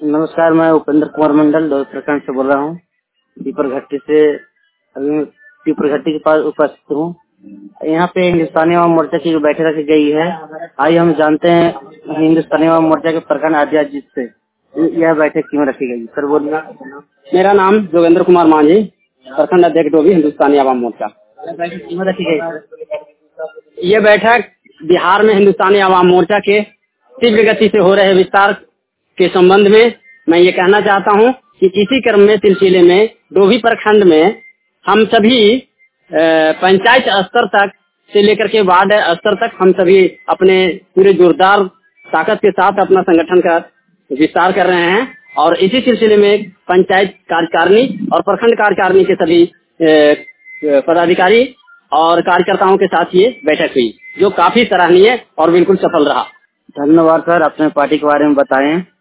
नमस्कार, मैं उपेंद्र कुमार मंडल दौद प्रखंड से बोल रहा हूँ। पीपर घट्टी से अभी मैं पीपर घट्टी के पास उपस्थित हूँ। यहाँ पे हिंदुस्तानी अवाम मोर्चा की बैठक रखी गई है। आइए हम जानते हैं हिंदुस्तानी अवाम मोर्चा के प्रखंड अध्यक्ष से यह बैठक क्यों रखी गई। सर बोलिए। मेरा नाम जोगेंद्र कुमार मांझी, प्रखंड अध्यक्ष डोभी, हिंदुस्तानी अवाम मोर्चा। बैठक क्यों रखी गई सर? ये बैठक बिहार में हिंदुस्तानी अवाम मोर्चा के तीव्र गति से हो रहे विस्तार के संबंध में मैं ये कहना चाहता हूँ कि इसी क्रम में सिलसिले में डोभी प्रखंड में हम सभी पंचायत स्तर तक से लेकर के वार्ड स्तर तक हम सभी अपने पूरे जोरदार ताकत के साथ अपना संगठन का विस्तार कर रहे हैं। और इसी सिलसिले में पंचायत कार्यकारिणी और प्रखंड कार्यकारिणी के सभी पदाधिकारी और कार्यकर्ताओं के साथ ये बैठक हुई, जो काफी सराहनीय और बिल्कुल सफल रहा। धन्यवाद सर, अपने पार्टी के बारे में बताएं।